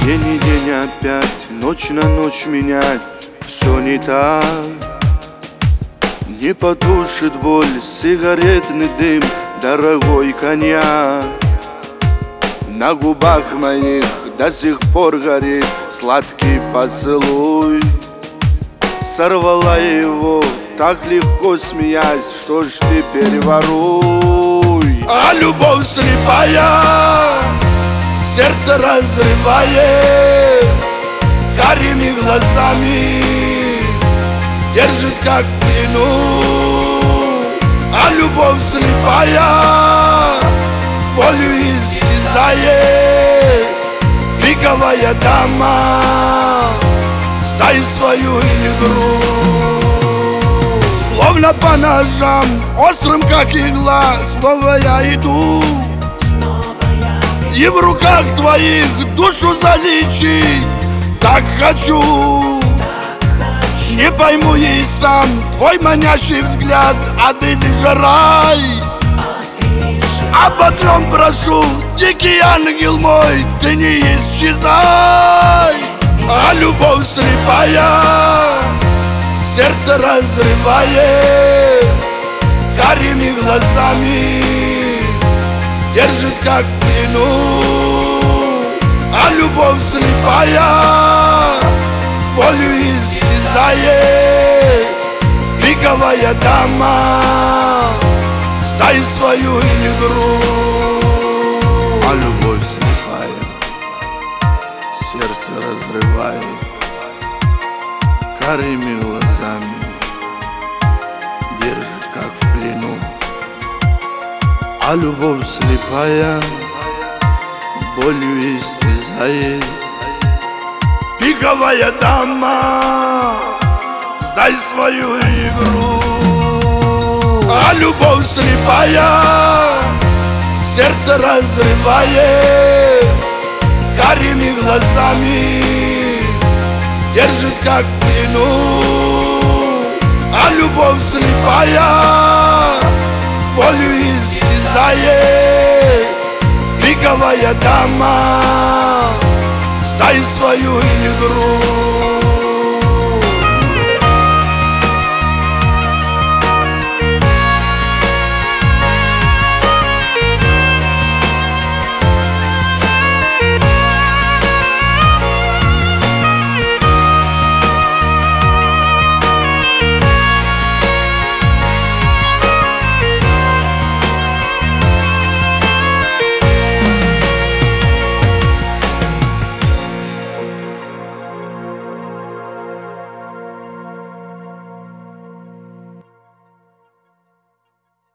День и день опять, ночь на ночь менять, все не так. Не потушит боль сигаретный дым, дорогой коньяк. На губах моих до сих пор горит сладкий поцелуй. Сорвала его, так легко смеясь, что ж теперь воруй. А любовь слепая сердце разрывает, карими глазами держит как в плену. А любовь слепая болью истязает, пиковая дама, стай свою игру. Словно по ножам, острым как игла, снова я иду. И в руках твоих душу залечить так хочу. Не пойму и сам твой манящий взгляд, а ты лишь рай. Об одном прошу, дикий ангел мой, ты не исчезай. А любовь слепая сердце разрывает, карими глазами держит как в плену. А любовь слепая болью истязает, пиковая дама, стай свою игру. А любовь слепая сердце разрывает, карими глазами держит как в плену. А любовь слепая болью истязает, пиковая дама, сдай свою игру. А любовь слепая сердце разрывает, карими глазами держит как в плену. А любовь слепая болью истязает, пиковая дама, стай свою игру.